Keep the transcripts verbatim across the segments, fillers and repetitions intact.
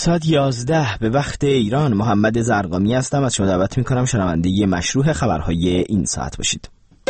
ساعت یازده به وقت ایران. محمد زرقامی هستم. از شما دعوت میکنم شنونده مشروع خبرهای این ساعت باشید.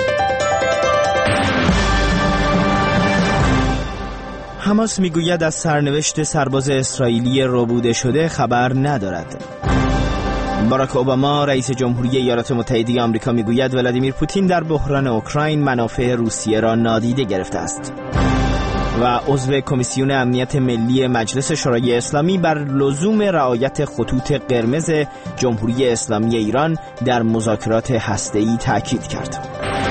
حماس میگوید از سرنوشت سرباز اسرائیلی ربوده شده خبر ندارد. باراک اوباما رئیس جمهوری ایالات متحده آمریکا میگوید ولادیمیر پوتین در بحران اوکراین منافع روسیه را نادیده گرفته است. و عضو کمیسیون امنیت ملی مجلس شورای اسلامی بر لزوم رعایت خطوط قرمز جمهوری اسلامی ایران در مذاکرات هسته‌ای تاکید کرد.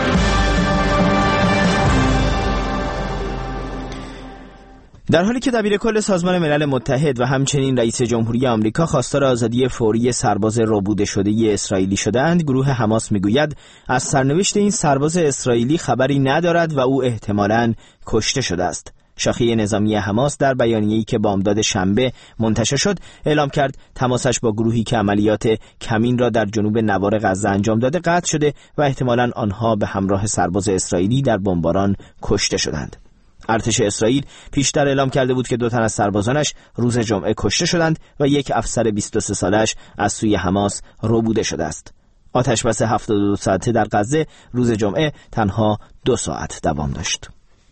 در حالی که دبیر کل سازمان ملل متحد و همچنین رئیس جمهوری آمریکا خواستار آزادی فوری سرباز ربوده شده اسرائیلی شدند، گروه حماس میگوید از سرنوشت این سرباز اسرائیلی خبری ندارد و او احتمالاً کشته شده است. شاخه نظامی حماس در بیانیه‌ای که بامداد شنبه منتشر شد اعلام کرد تماسش با گروهی که عملیات کمین را در جنوب نوار غزه انجام داده قطع شده و احتمالاً آنها به همراه سرباز اسرائیلی در بمباران کشته شدند. ارتش اسرائیل پیشتر اعلام کرده بود که دو تن از سربازانش روز جمعه کشته شدند و یک افسر بیست و سه سالش از سوی حماس ربوده شده است. آتش‌بس هفتاد و دو ساعته در غزه روز جمعه تنها دو ساعت دوام داشت.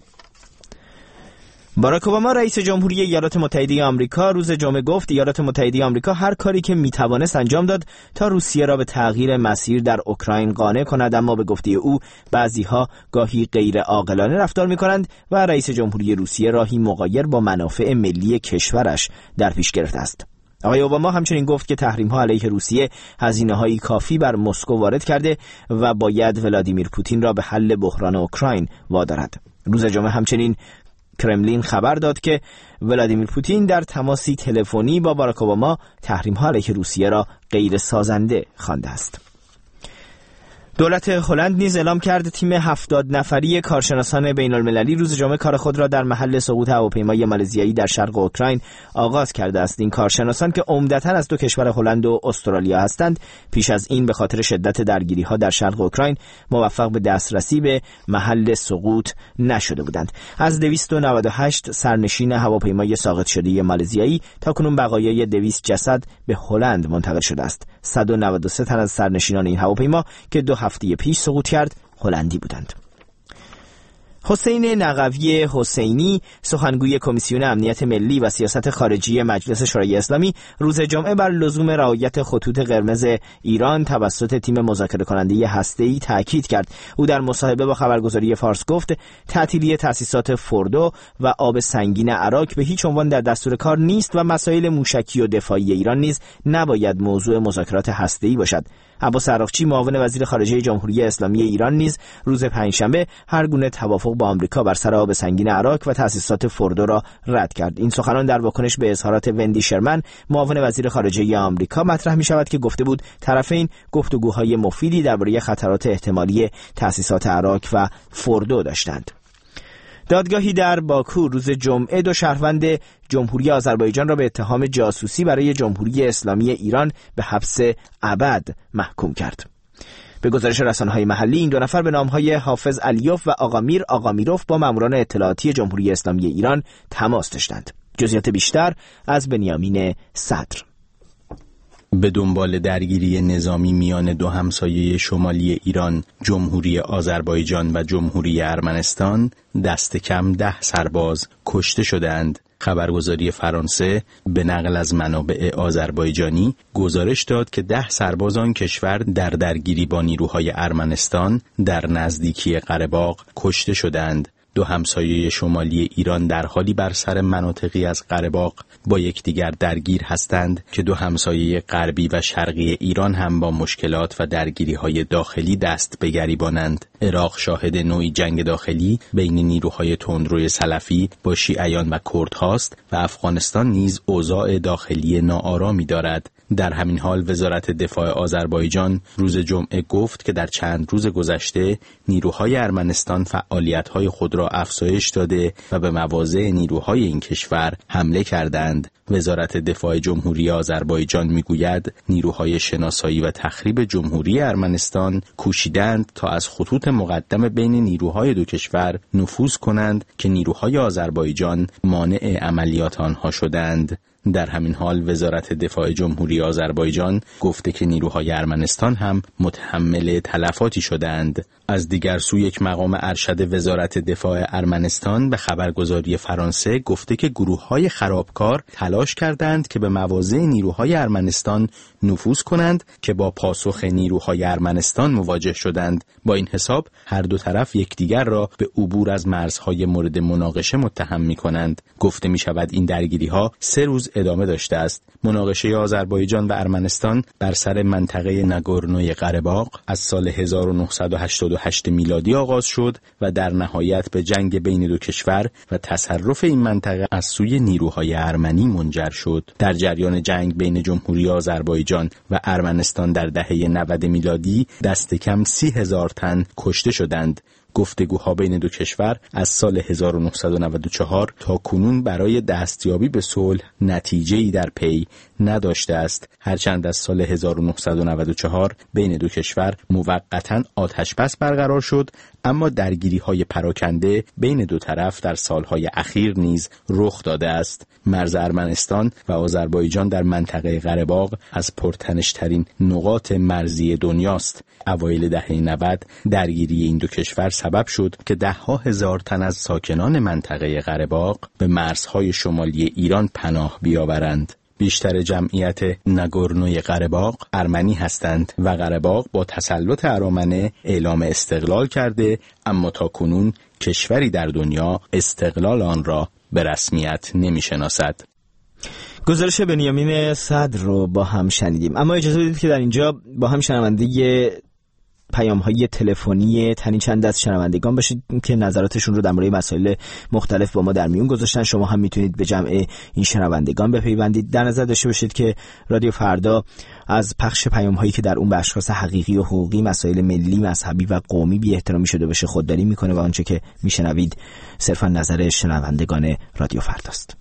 باراک اوباما رئیس جمهوری ایالات متحده آمریکا روز جمعه گفت ایالات متحده آمریکا هر کاری که میتوانست انجام داد تا روسیه را به تغییر مسیر در اوکراین قانع کند، اما به گفته او بعضیها گاهی غیر عاقلانه رفتار میکنند و رئیس جمهوری روسیه راهی مغایر با منافع ملی کشورش در پیش گرفته است. آقای اوباما همچنین گفت که تحریم‌ها علیه روسیه هزینه‌های کافی بر مسکو وارد کرده و باید ولادیمیر پوتین را به حل بحران اوکراین وادارد. روز جمعه همچنین کرملین خبر داد که ولادیمیر پوتین در تماسی تلفنی با باراک اوباما تحریم‌ها علیه روسیه را غیر سازنده خوانده است. دولت هلند نیز اعلام کرد تیم هفتاد نفری کارشناسان بین‌المللی روز جمعه کار خود را در محل سقوط هواپیمای مالزیایی در شرق اوکراین آغاز کرده است. این کارشناسان که عمدتاً از دو کشور هلند و استرالیا هستند، پیش از این به خاطر شدت درگیری‌ها در شرق اوکراین موفق به دسترسی به محل سقوط نشده بودند. از دویست و نود و هشت سرنشین هواپیمای ساقط شده مالزیایی تاکنون بقایای دویست جسد به هلند منتقل شده است. صد و نود و سه تن از سرنشینان این هواپیما که دو هفته پیش سقوط کرد هلندی بودند. حسین نقوی حسینی سخنگوی کمیسیون امنیت ملی و سیاست خارجی مجلس شورای اسلامی روز جمعه بر لزوم رعایت خطوط قرمز ایران توسط تیم مذاکره کننده هسته‌ای تاکید کرد. او در مصاحبه با خبرگزاری فارس گفت تعطیلی تأسیسات فوردو و آب سنگین عراق به هیچ عنوان در دستور کار نیست و مسائل موشکی و دفاعی ایران نیز نباید موضوع مذاکرات هسته‌ای باشد. عباس عراقچی معاون وزیر خارجه جمهوری اسلامی ایران نیز روز پنجشنبه هر گونه توافق با آمریکا بر سر آب سنگین عراق و تأسیسات فوردو را رد کرد. این سخنان در واکنش به اظهارات وندی شرمن معاون وزیر خارجه آمریکا مطرح می شود که گفته بود طرفین گفتگوهای مفیدی درباره خطرات احتمالی تأسیسات عراق و فوردو داشتند. دادگاهی در باکو روز جمعه دو شهروند جمهوری آذربایجان را به اتهام جاسوسی برای جمهوری اسلامی ایران به حبس ابد محکوم کرد. به گزارش رسانه‌های محلی این دو نفر به نام‌های حافظ علیوف و آقامیر آقامیروف با ماموران اطلاعاتی جمهوری اسلامی ایران تماس داشتند. جزئیات بیشتر از بنیامین صدر. به دنبال درگیری نظامی میان دو همسایه شمالی ایران، جمهوری آذربایجان و جمهوری ارمنستان، دست کم ده سرباز کشته شدند. خبرگزاری فرانسه به نقل از منابع آذربایجانی گزارش داد که ده سرباز آن کشور در درگیری با نیروهای ارمنستان در نزدیکی قره‌باغ کشته شدند. دو همسایه شمالی ایران در حالی بر سر مناطقی از قره‌باغ با یکدیگر درگیر هستند که دو همسایه غربی و شرقی ایران هم با مشکلات و درگیری‌های داخلی دست به گریبانند. عراق شاهد نوعی جنگ داخلی بین نیروهای تندروی سلفی با شیعیان و کردهاست و افغانستان نیز اوضاع داخلی ناآرامی دارد. در همین حال وزارت دفاع آذربایجان روز جمعه گفت که در چند روز گذشته نیروهای ارمنستان فعالیت‌های خود را افزایش داده و به مواضع نیروهای این کشور حمله کردند. وزارت دفاع جمهوری آذربایجان میگوید نیروهای شناسایی و تخریب جمهوری ارمنستان کوشیدند تا از خطوط مقدم بین نیروهای دو کشور نفوذ کنند که نیروهای آذربایجان مانع عملیات آنها شدند. در همین حال وزارت دفاع جمهوری آذربایجان گفته که نیروهای ارمنستان هم متحمل تلفاتی شدند. از دیگر سو یک مقام ارشد وزارت دفاع ارمنستان به خبرگزاری فرانسه گفته که گروه‌های خرابکار تلاش کردند که به مواضع نیروهای ارمنستان نفوذ کنند که با پاسخ نیروهای ارمنستان مواجه شدند. با این حساب هر دو طرف یکدیگر را به عبور از مرزهای مورد مناقشه متهم می‌کنند. گفته می‌شود این درگیری‌ها سه روز ادامه داشته است. مناقشه آذربایجان و ارمنستان بر سر منطقه ناگورنوی قره‌باغ از سال هزار و نهصد و هشتاد و هشت میلادی آغاز شد و در نهایت به جنگ بین دو کشور و تصرف این منطقه از سوی نیروهای ارمنی منجر شد. در جریان جنگ بین جمهوری آذربایجان و ارمنستان در دهه نود میلادی دست کم سی هزار تن کشته شدند. گفتگوها بین دو کشور از سال هزار و نهصد و نود و چهار تا کنون برای دستیابی به صلح نتیجه‌ای در پی نداشته است، هرچند از سال هزار و نهصد و نود و چهار بین دو کشور موقتاً آتش‌بس برقرار شد، اما درگیری‌های پراکنده بین دو طرف در سالهای اخیر نیز رخ داده است. مرز ارمنستان و آذربایجان در منطقه قره‌باغ از پرتنش‌ترین نقاط مرزی دنیاست. اوایل دهه نود درگیری این دو کشور سبب شد که ده‌ها هزار تن از ساکنان منطقه قره‌باغ به مرزهای شمالی ایران پناه بیاورند. بیشتر جمعیت ناگورنوی قره‌باغ ارمنی هستند و قره‌باغ با تسلط ارامنه اعلام استقلال کرده، اما تا کنون کشوری در دنیا استقلال آن را به رسمیت نمی‌شناسد. گزارش بنیامین صدر رو با هم شنیدیم، اما اجازه بدید که در اینجا با هم شنونده پیام‌های تلفنی تنی چند از شنوندگان باشید که نظراتشون رو در مورد مسائل مختلف با ما در میون گذاشتن. شما هم میتونید به جمع این شنوندگان بپیوندید. در نظر داشته باشید که رادیو فردا از پخش پیام‌هایی که در اون به اشخاص حقیقی و حقوقی، مسائل ملی، مذهبی و قومی بی احترامی شده باشه خودداری میکنه و آنچه که میشنوید صرفا نظر شنوندگان رادیو فرداست.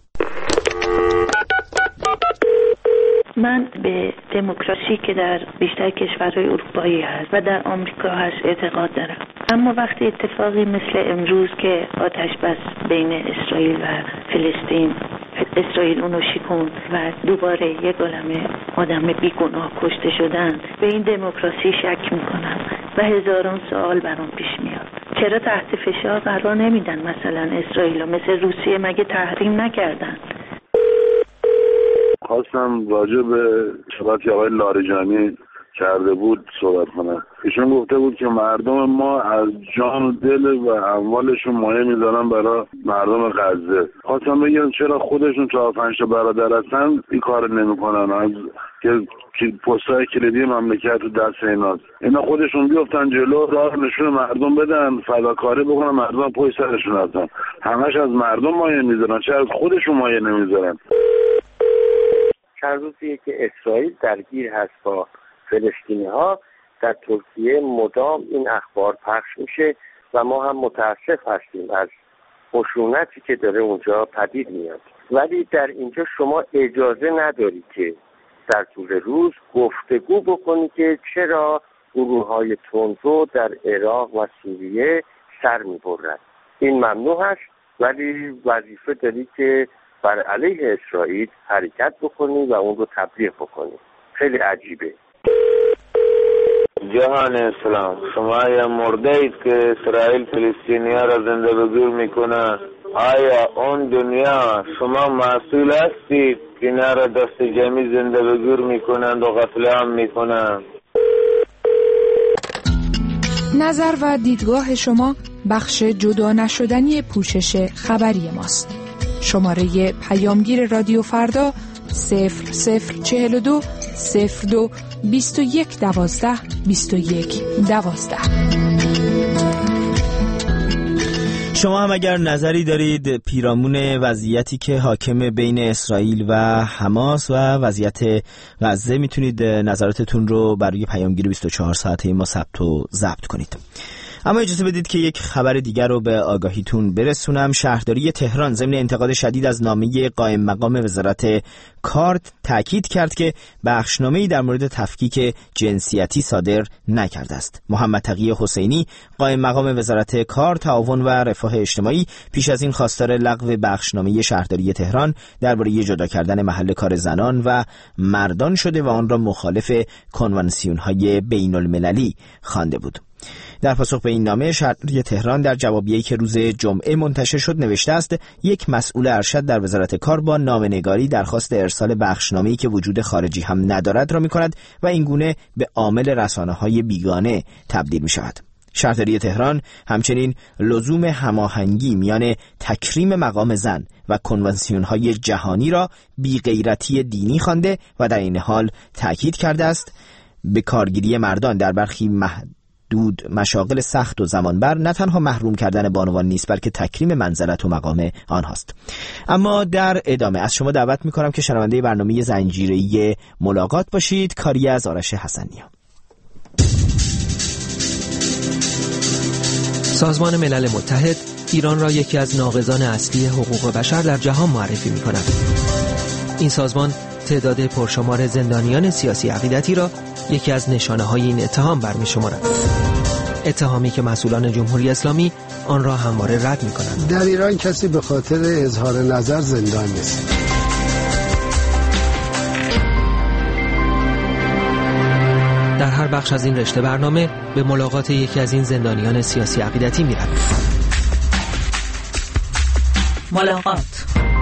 من به دموکراسی که در بیشتر کشورهای اروپایی هست و در آمریکا هست اعتقاد دارم، اما وقتی اتفاقی مثل امروز که آتش بس بین اسرائیل و فلسطین، اسرائیل اونو شکوند و دوباره یک عالمه آدم بیگناه کشته شدن، به این دموکراسی شک میکنم و هزاران سوال برام پیش میاد. چرا تحت فشار قرار نمیدن مثلا اسرائیل، مثل روسیه مگه تحریم نکردن؟ خواستم راجع به صحبتی آقای لاریجانی کرده بود صحبت کنم. ایشون گفته بود که مردم ما از جان و دل و اموالشون مایه میذارن برای مردم غزه. خواستم بگم چرا خودشون چهار پنج تا برادر هستن این کار نمیکنن، از که پستای کلیدی مملکت رو دست ایناست. اینا خودشون بیفتن جلو، راه نشون مردم بدن، فداکاری بکنن، مردم پشت سرشون هستن. همش از مردم مایه میذارن، چرا از خودشون مایه نمیذارن؟ چند روزیه که اسرائیل درگیر هست با فلسطینی ها. در ترکیه مدام این اخبار پخش میشه و ما هم متاسف هستیم از خشونتی که داره اونجا پدید میاد. ولی در اینجا شما اجازه نداری که در طول روز گفتگو بکنی که چرا گروه‌های تندرو در عراق و سوریه سر میبرند. این ممنوع هست، ولی وظیفه داری که بر علیه اسرائیل حرکت بکنی و اون رو تبلیغ بکنی. خیلی عجیبه. جهان اسلام، شما یا مرده اید که اسرائیل فلسطینی ها را زنده به گور میکنه. آیا اون دنیا شما مسئول هستید که اینا را دست جمعی زنده به گور میکنند و قتل عام میکنند؟ نظر و دیدگاه شما بخش جدا نشدنی پوشش خبری ماست. شماره پیامگیر رادیو فردا صفر صفر چهل و دو صفر دو بیست و یک دوازده بیست و یک دوازده. شما هم اگر نظری دارید پیرامون وضعیتی که حاکم بین اسرائیل و حماس و وضعیت غزه، میتونید نظراتتون رو برای پیامگیر بیست و چهار ساعته ما ثبت و ضبط کنید. اما اجازه بدید که یک خبر دیگر رو به آگاهیتون برسونم. شهرداری تهران ضمن انتقاد شدید از نامه قائم مقام وزارت کار تاکید کرد که بخشنامه‌ای در مورد تفکیک جنسیتی صادر نکرده است. محمد تقی حسینی قائم مقام وزارت کار، تعاون و رفاه اجتماعی پیش از این خواستار لغو بخشنامه شهرداری تهران درباره جدا کردن محل کار زنان و مردان شده و آن را مخالف کنوانسیون‌های بین‌المللی خوانده بود. در پاسخ به این نامه، شهرداری تهران در جوابیه‌ای که روز جمعه منتشر شد نوشته است یک مسئول ارشد در وزارت کار با نامه‌نگاری درخواست ارسال بخشنامه‌ای که وجود خارجی هم ندارد را می‌کند و این گونه به عامل رسانه‌های بیگانه تبدیل می‌شود. شهرداری تهران همچنین لزوم هماهنگی میان تکریم مقام زن و کنوانسیون‌های جهانی را بی‌غیرتی دینی خوانده و در این حال تأکید کرده است به کارگیری مردان در برخی محدود مشاغل سخت و زمانبر نه تنها محروم کردن بانوان نیست بلکه تکریم منزلت و مقام آنهاست. اما در ادامه از شما دعوت می‌کنم که شنونده برنامه زنجیره‌ای ملاقات باشید. کاری از آرش حسنی‌ها. سازمان ملل متحد ایران را یکی از ناقضان اصلی حقوق بشر در جهان معرفی می‌کند. این سازمان تعداد پرشمار زندانیان سیاسی عقیدتی را یکی از نشانه‌های این اتهام برمی‌شمارد. اتهامی که مسئولان جمهوری اسلامی آن را همواره رد می‌کنند. در ایران کسی به خاطر اظهار نظر زندان نیست. در هر بخش از این رشته برنامه به ملاقات یکی از این زندانیان سیاسی عقیدتی می‌رویم. ملاقات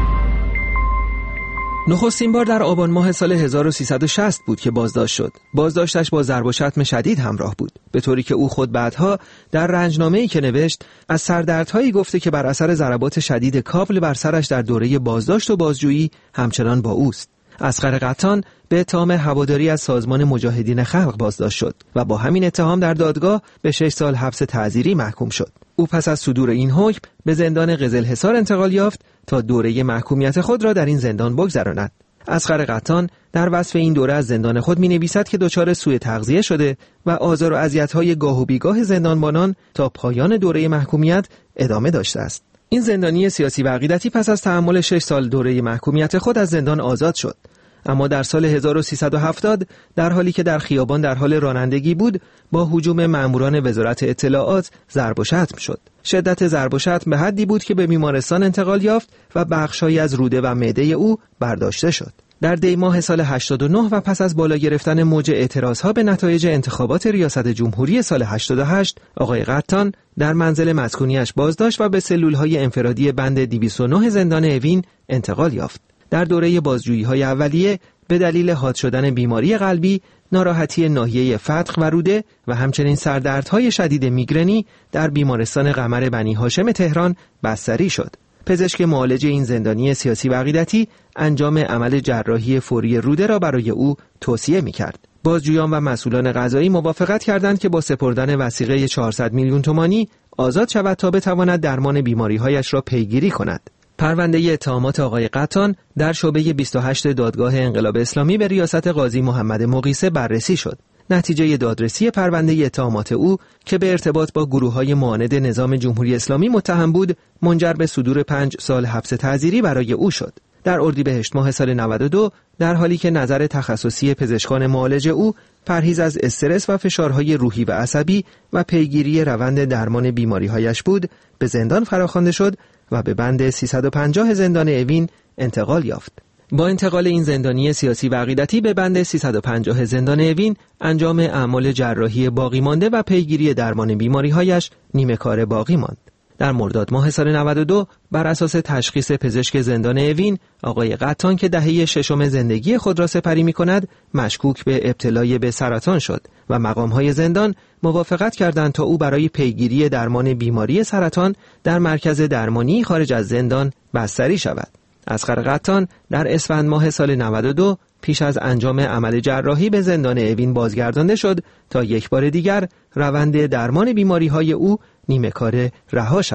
نخستین بار در آبان ماه سال هزار و سیصد و شصت بود که بازداشت شد. بازداشتش با ضرب و شتم شدید همراه بود، به طوری که او خود بعدها در رنجنامه‌ای که نوشت از سردردهایی گفته که بر اثر ضربات شدید کابل بر سرش در دوره بازداشت و بازجویی همچنان با اوست. اصغر قطان به اتهام هواداری از سازمان مجاهدین خلق بازداشت شد و با همین اتهام در دادگاه به شش سال حبس تعزیری محکوم شد. او پس از صدور این حکم به زندان قزلحصار انتقال یافت تا دوره محکومیت خود را در این زندان بگذراند. اصغر قطان در وصف این دوره از زندان خود می‌نویسد که دچار سوء تغذیه شده و آزار و اذیت‌های گاه و بیگاه زندانبانان تا پایان دوره محکومیت ادامه داشته است. این زندانی سیاسی و عقیدتی پس از تحمل شش سال دوره محکومیت خود از زندان آزاد شد. اما در سال هزار و سیصد و هفتاد در حالی که در خیابان در حال رانندگی بود با هجوم ماموران وزارت اطلاعات ضرب و شتم شد. شدت ضرب و شتم به حدی بود که به بیمارستان انتقال یافت و بخشایی از روده و معده او برداشته شد. در دی ماه سال هشتاد و نه و پس از بالا گرفتن موج اعتراضها به نتایج انتخابات ریاست جمهوری سال هشتاد و هشت، آقای قطان در منزل مسکونیش بازداشت و به سلولهای انفرادی بند دویست و نه زندان اوین انتقال یافت. در دوره بازجویی‌های اولیه به دلیل حاد شدن بیماری قلبی، ناراحتی ناحیه فتق و روده و همچنین سردردهای شدید میگرنی در بیمارستان قمر بنی هاشم تهران بستری شد. پزشک معالج این زندانی سیاسی و عقیدتی انجام عمل جراحی فوری روده را برای او توصیه می‌کرد. بازجویان و مسئولان قضایی موافقت کردند که با سپردن وثیقه چهارصد میلیون تومانی آزاد شود تا بتواند درمان بیماری‌هایش را پیگیری کند. پرونده اتهامات آقای قطان در شعبه بیست و هشت دادگاه انقلاب اسلامی به ریاست قاضی محمد مقیسه بررسی شد. نتیجه دادرسی پرونده اتهامات او که به ارتباط با گروه‌های معاند نظام جمهوری اسلامی متهم بود، منجر به صدور پنج سال حبس تعزیری برای او شد. در اردیبهشت ماه سال نود و دو در حالی که نظر تخصصی پزشکان معالج او پرهیز از استرس و فشارهای روحی و عصبی و پیگیری روند درمان بیماری‌هایش بود، به زندان فراخوانده شد و به بند سیصد و پنجاه زندان اوین انتقال یافت. با انتقال این زندانی سیاسی و عقیدتی به بند سیصد و پنجاه زندان اوین، انجام اعمال جراحی باقی مانده و پیگیری درمان بیماری‌هایش نیمه کار باقی ماند. در مرداد ماه سال نود و دو بر اساس تشخیص پزشک زندان اوین، آقای قطان که دهه ششم زندگی خود را سپری می‌کند، مشکوک به ابتلای به سرطان شد و مقام‌های زندان موافقت کردند تا او برای پیگیری درمان بیماری سرطان در مرکز درمانی خارج از زندان بستری شود. اصغر قطان در اسفند ماه سال نود و دو پیش از انجام عمل جراحی به زندان اوین بازگردانده شد تا یک بار دیگر روند درمان بیماری‌های او نیمه کاره رها شود.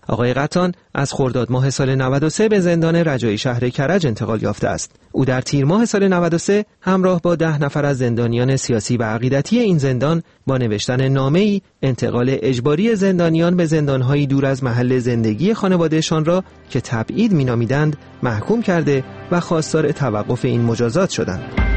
آقای قطان از خرداد ماه سال نود و سه به زندان رجایی شهر کرج انتقال یافته است. او در تیر ماه سال نود و سه همراه با ده نفر از زندانیان سیاسی و عقیدتی این زندان با نوشتن نامه‌ای انتقال اجباری زندانیان به زندان‌های دور از محل زندگی خانوادهشان را که تبعید می‌نامیدند محکوم کرده و خواستار توقف این مجازات شدند.